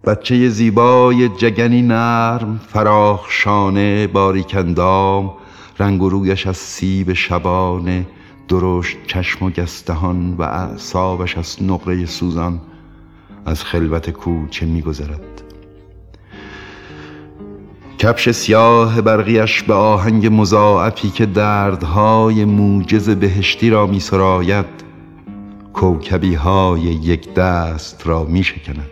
بچه زیبای جگنی نرم، فراخ شانه، باریک اندام، رنگ و رویش از سیب شبانه، درشت چشم و گستهان و اعصابش از نقره سوزان از خلوت کوچه می‌گذرد. کفش سیاه برقیش به آهنگ مضاعفی که دردهای موجز بهشتی را می‌سراید، کوکبی‌های یک دست را می‌شکند.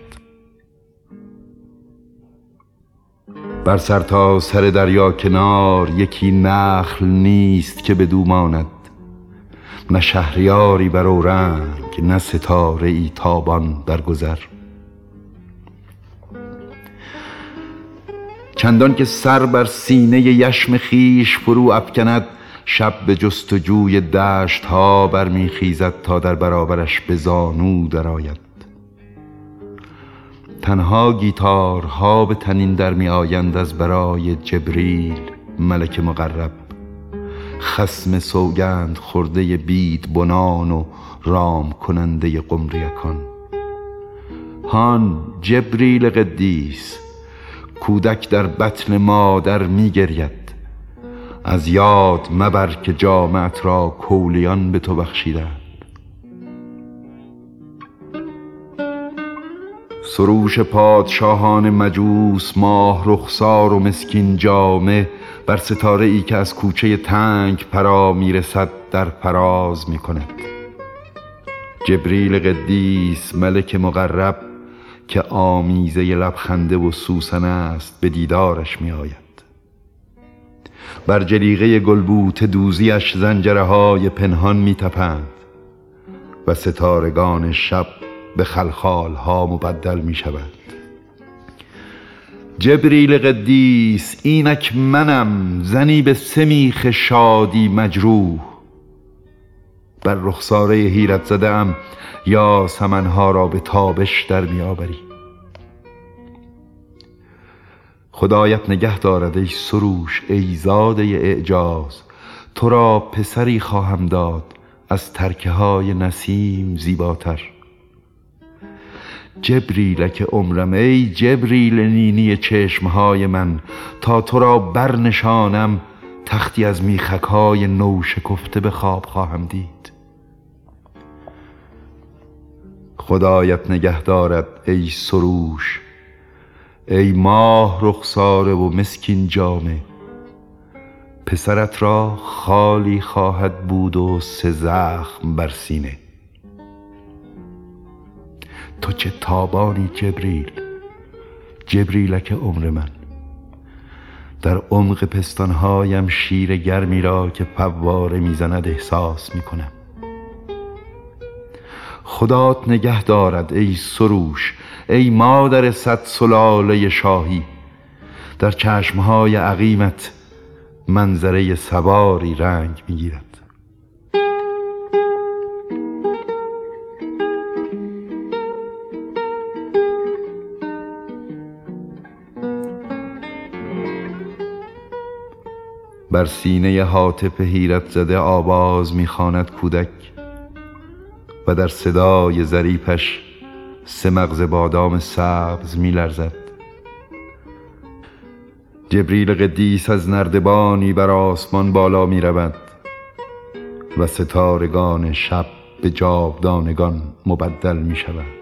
بر سر تا سر دریا کنار یکی نخل نیست که بدو ماند، نه شهریاری بر اورنگ، نه ستاره ای تابان در گذر. چندان که سر بر سینه یشم خیش فرو افکند، شب به جستجوی دشت ها برمیخیزد تا در برابرش به زانو درآید. تنها گیتارها به تنین در می آیند از برای جبریل ملک مقرب، خصم سوگند خورده بید بنان و رام کننده قمریکان. هان جبریل قدیس، کودک در بطن مادر می گرید، از یاد مبر که جامعت را کولیان به تو بخشیدند. سروش پادشاهان مجوس، ماه رخسار و مسکین جامه، بر ستاره ای که از کوچه تنگ پرا میرسد در فراز می کند. جبریل قدیس ملک مقرب که آمیزه لبخنده و سوسن است به دیدارش می آید. بر جلیقه گلبوت دوزیش زنجره های پنهان می تپند و ستارگان شب به خلخال ها مبدل می شود. جبریل قدیس، اینک منم، زنی به سمیخ شادی مجروح، بر رخساره حیرت زده ام، یا سمنها را به تابش در می آوری. خدایت نگه دارد ای سروش، ای زاده اعجاز، تو را پسری خواهم داد از ترکه های نسیم زیباتر. جبریلک عمرم، ای جبریل نینی چشمهای من، تا تو را برنشانم تختی از میخکهای نو شکفته به خواب خواهم دید. خدایت نگه دارد ای سروش، ای ماه رخساره و مسکین جامه، پسرت را خالی خواهد بود و 3 زخم بر سینه. تو چه تابانی جبریل، جبریلک عمر من، در عمق پستانهایم شیر گرمی را که فواره میزند احساس میکنم. خدات نگه دارد ای سروش، ای مادر 100 سلاله شاهی، در چشمهای عقیمت منظره سواری رنگ میگیرد. بر سینه هاتف حیرت زده آواز میخواند کودک و در صدای ظریفش 3 مغز بادام سبز میلرزد. جبریل قدیس از نردبانی بر آسمان بالا میرود و ستارگان شب به جاودانگان مبدل میشود.